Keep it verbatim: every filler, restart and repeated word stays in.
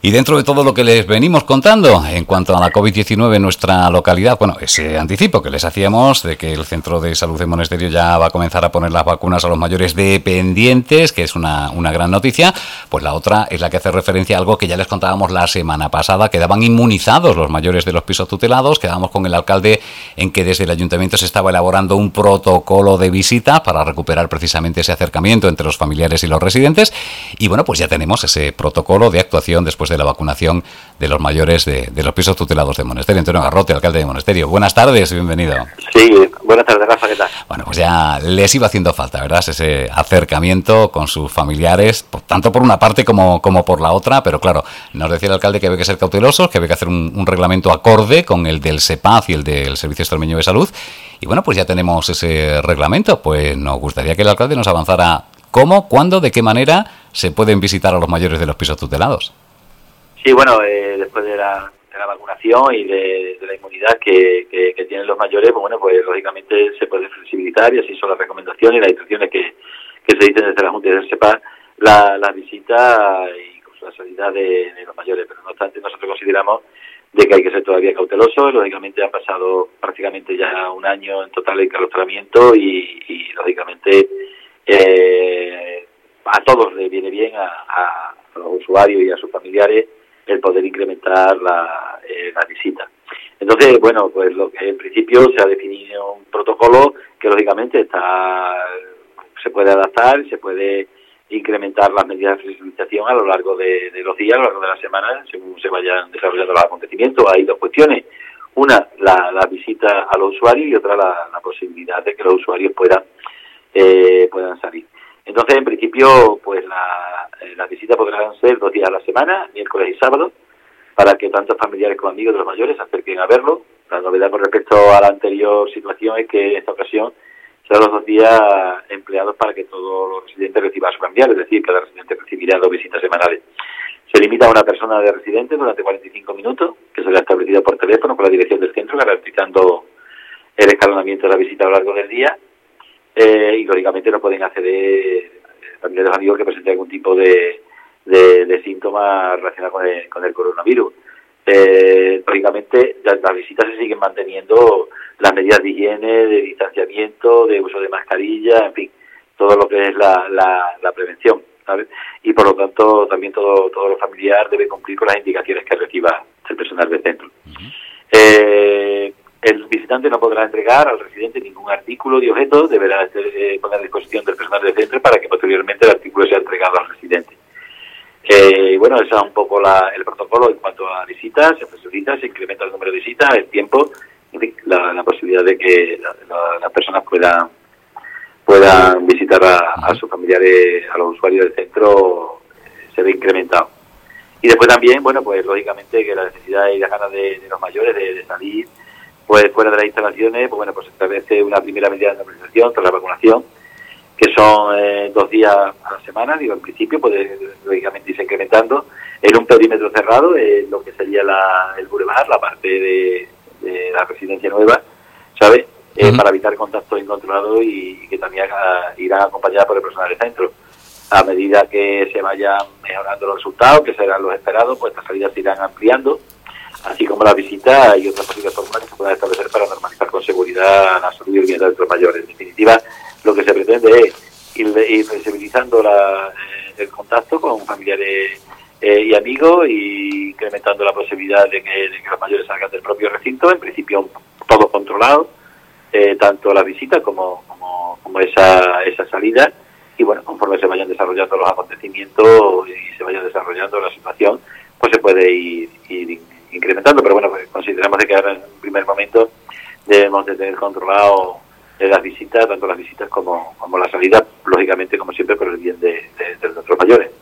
Y dentro de todo lo que les venimos contando en cuanto a la COVID diecinueve en nuestra localidad, bueno, ese anticipo que les hacíamos de que el Centro de Salud de Monesterio ya va a comenzar a poner las vacunas a los mayores dependientes, que es una, una gran noticia, pues la otra es la que hace referencia a algo que ya les contábamos la semana pasada, quedaban inmunizados los mayores de los pisos tutelados, quedábamos con el alcalde en que desde el ayuntamiento se estaba elaborando un protocolo de visita para recuperar precisamente ese acercamiento entre los familiares y los residentes, y bueno, pues ya tenemos ese protocolo de actuación después de la vacunación de los mayores de, de los pisos tutelados de Monesterio. Antonio Garrote, alcalde de Monesterio. Buenas tardes, bienvenido. Sí, buenas tardes, Rafa, ¿qué tal? Bueno, pues ya les iba haciendo falta, ¿verdad? Ese acercamiento con sus familiares, por, tanto por una parte como, como por la otra, pero claro, nos decía el alcalde que había que ser cautelosos, que había que hacer un, un reglamento acorde con el del SEPAZ y el del Servicio Extremeño de Salud. Y bueno, pues ya tenemos ese reglamento, pues nos gustaría que el alcalde nos avanzara cómo, cuándo, de qué manera se pueden visitar a los mayores de los pisos tutelados. Sí, bueno, eh, después de la, de la vacunación y de, de la inmunidad que, que, que tienen los mayores, pues bueno, pues lógicamente se puede flexibilizar y así son las recomendaciones y las instrucciones que, que se dicen desde la Junta del SEPA, la, la visita y incluso la salida de, de los mayores. Pero no obstante, nosotros consideramos de que hay que ser todavía cautelosos. Lógicamente ha pasado prácticamente ya un año en total de enclaustramiento y, y lógicamente eh, a todos les viene bien, a, a, a los usuarios y a sus familiares, el poder incrementar la, eh, la visita. Entonces, bueno, pues lo que en principio se ha definido un protocolo que lógicamente está se puede adaptar, se puede incrementar las medidas de flexibilización a lo largo de, de los días, a lo largo de la semana, según se vayan desarrollando los acontecimientos. Hay dos cuestiones. Una, la, la visita a los usuarios y otra, la, la posibilidad de que los usuarios puedan, eh, puedan salir. Entonces, en principio, pues la, eh, las visitas podrán ser dos días a la semana, miércoles y sábado, para que tanto familiares como amigos de los mayores se acerquen a verlo. La novedad con respecto a la anterior situación es que en esta ocasión serán los dos días empleados para que todos los residentes reciban a sus familiares, es decir, cada residente recibirá dos visitas semanales. Se limita a una persona de residente durante cuarenta y cinco minutos, que será establecida por teléfono con la dirección del centro, garantizando el escalonamiento de la visita a lo largo del día. Eh, y lógicamente no pueden acceder familiares o amigos que presenten algún tipo de, de, de síntomas relacionados con el, con el coronavirus. Eh, lógicamente las, las visitas se siguen manteniendo las medidas de higiene, de distanciamiento, de uso de mascarilla, en fin, todo lo que es la, la, la prevención, ¿sabes? Y por lo tanto también todo, todo lo familiar debe cumplir con las indicaciones que reciba el personal del centro. Uh-huh. eh, El visitante no podrá entregar al residente ningún artículo de objeto, deberá eh, poner a disposición del personal del centro para que posteriormente el artículo sea entregado al residente. Eh, bueno, ese es un poco la, el protocolo en cuanto a visitas, se flexibiliza, se incrementa el número de visitas, el tiempo, en fin, la, la posibilidad de que la, la, las personas puedan puedan visitar a, a sus familiares, a los usuarios del centro, eh, se ve incrementado. Y después también, bueno, pues lógicamente que la necesidad y las ganas de, de los mayores de, de salir pues fuera de las instalaciones, pues bueno, pues se establece una primera medida de normalización tras la vacunación, que son eh, dos días a la semana, digo, en principio, puede lógicamente irse incrementando, en un perímetro cerrado, eh, lo que sería la, el boulevard, la parte de, de la residencia nueva, ¿sabes? Eh, uh-huh. Para evitar contactos incontrolados y, y que también a, irán acompañadas por el personal del centro. A medida que se vayan mejorando los resultados, que serán los esperados, pues estas salidas se irán ampliando, así como la visita y otras posibles fórmulas que se puedan establecer para normalizar con seguridad la salud y el bienestar de los mayores. En definitiva, lo que se pretende es ir, ir flexibilizando la, eh, el contacto con familiares eh, y amigos y incrementando la posibilidad de que, de que los mayores salgan del propio recinto, en principio todo controlado, eh, tanto la visita como, como, como esa, esa salida. Y bueno, conforme se vayan desarrollando los acontecimientos y se vaya desarrollando la situación, pues se puede ir, ir incrementando, pero bueno, pues consideramos de que ahora en un primer momento debemos de tener controlado las visitas, tanto las visitas como, como la salida, lógicamente, como siempre, por el bien de, de, de nuestros mayores.